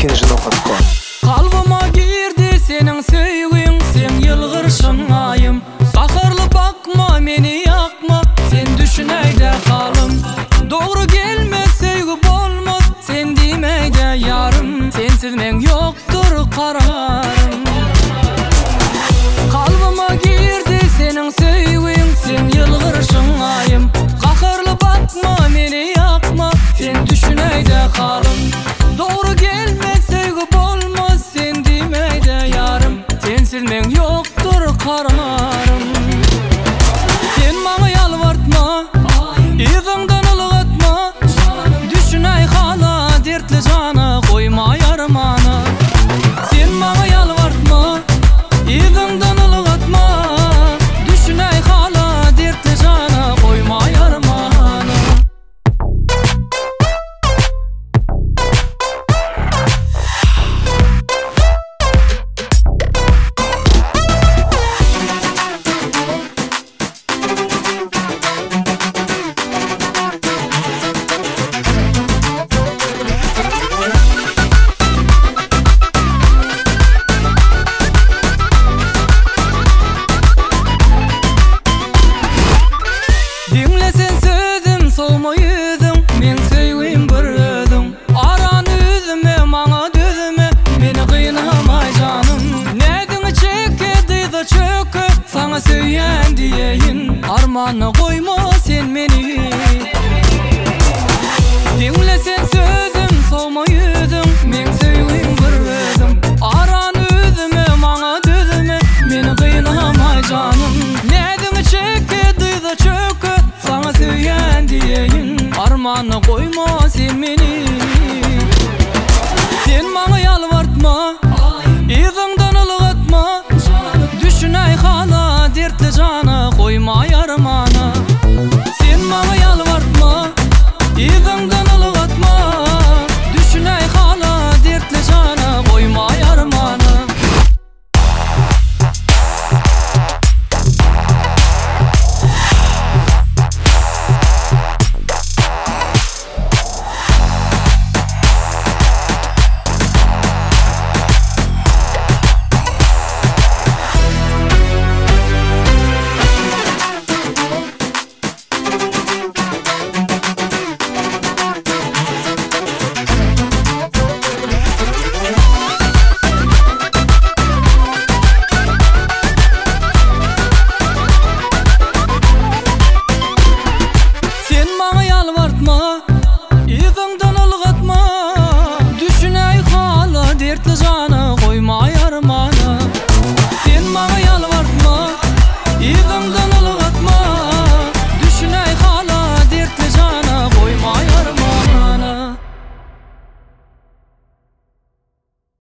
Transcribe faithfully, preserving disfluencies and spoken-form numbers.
ikinci nokta com. Kalbıma girdi senin söygün, sen yılgırşın ayım. Bakırlı bakma, meni yakma, sen düşüneyde kalım. Doğru gelmez, söygü bolmaz, sen demeyde yarım. Sensiz men yoktur kararım. Kalbıma girdi senin söygün, sen yılgırşın ayım. Bakırlı bakma, meni yakma, sen düşüneyde kalım. Doğru gelmez, söygü bolmaz, sen demeyde yarım. Sensiz men yoktur kararım. Sen bana yalvartma, evimden ılgatma, düşüney hala dertli cana, koyma yarımana. Sen bana yalvartma, evimden ılgatma, düşüney hala dertli cana, koyma yarımana. Dinlesen sözüm soğuma yüzüm, men söygüyüm bir özüm. Aran üzüme, mana düzüme, meni kıynamay canım. Nedini çeke, dıydı çöke, sana söyyen diyeyin. Armanı koyma sen meni. Dinlesen sözüm soğuma yüzüm, men söygüyüm bir özüm. Aran üzüme, mana düzüme, meni kıynamay canım. Nedini çeke, dıydı çöke, sana söyyen diyeyin. Armanı koyma